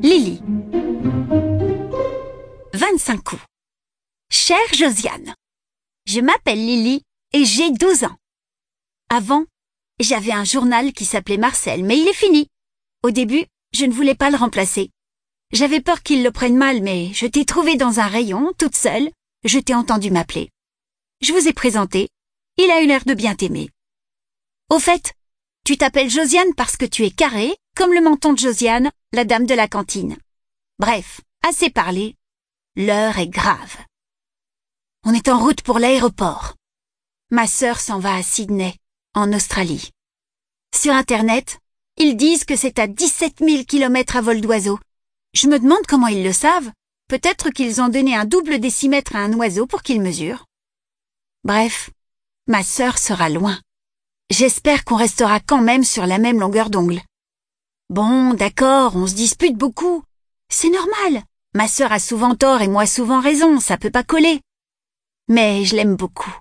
Lily. 25 coups. Chère Josiane, je m'appelle Lily et j'ai 12 ans. Avant, j'avais un journal qui s'appelait Marcel, mais il est fini. Au début, je ne voulais pas le remplacer. J'avais peur qu'il le prenne mal, mais je t'ai trouvé dans un rayon, toute seule. Je t'ai entendu m'appeler. Je vous ai présenté. Il a eu l'air de bien t'aimer. Au fait, tu t'appelles Josiane parce que tu es carrée, comme le menton de Josiane, la dame de la cantine. Bref, assez parlé. L'heure est grave. On est en route pour l'aéroport. Ma sœur s'en va à Sydney, en Australie. Sur Internet, ils disent que c'est à 17 000 kilomètres à vol d'oiseau. Je me demande comment ils le savent. Peut-être qu'ils ont donné un double décimètre à un oiseau pour qu'il mesure. Bref, ma sœur sera loin. J'espère qu'on restera quand même sur la même longueur d'ongle. Bon, d'accord, on se dispute beaucoup. C'est normal. Ma sœur a souvent tort et moi souvent raison, ça peut pas coller. Mais je l'aime beaucoup.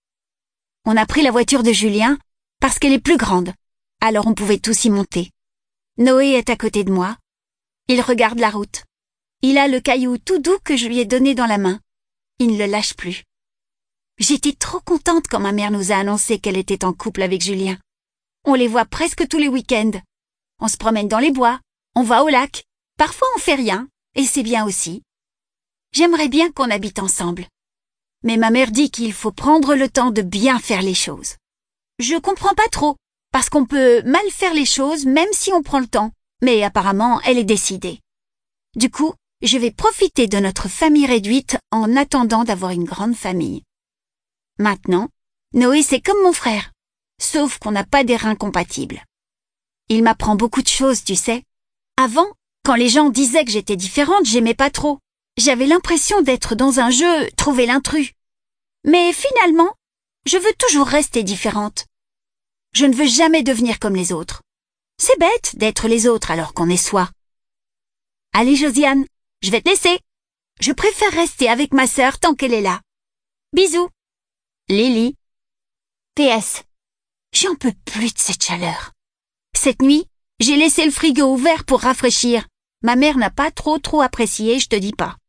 On a pris la voiture de Julien parce qu'elle est plus grande, alors on pouvait tous y monter. Noé est à côté de moi. Il regarde la route. Il a le caillou tout doux que je lui ai donné dans la main. Il ne le lâche plus. J'étais trop contente quand ma mère nous a annoncé qu'elle était en couple avec Julien. On les voit presque tous les week-ends. On se promène dans les bois, on va au lac. Parfois on fait rien, et c'est bien aussi. J'aimerais bien qu'on habite ensemble. Mais ma mère dit qu'il faut prendre le temps de bien faire les choses. Je comprends pas trop, parce qu'on peut mal faire les choses même si on prend le temps. Mais apparemment, elle est décidée. Du coup, je vais profiter de notre famille réduite en attendant d'avoir une grande famille. Maintenant, Noé c'est comme mon frère, sauf qu'on n'a pas des reins compatibles. Il m'apprend beaucoup de choses, tu sais. Avant, quand les gens disaient que j'étais différente, j'aimais pas trop. J'avais l'impression d'être dans un jeu, trouver l'intrus. Mais finalement, je veux toujours rester différente. Je ne veux jamais devenir comme les autres. C'est bête d'être les autres alors qu'on est soi. Allez Josiane, je vais te laisser. Je préfère rester avec ma sœur tant qu'elle est là. Bisous. Lily. PS. J'en peux plus de cette chaleur. Cette nuit, j'ai laissé le frigo ouvert pour rafraîchir. Ma mère n'a pas trop apprécié, je te dis pas.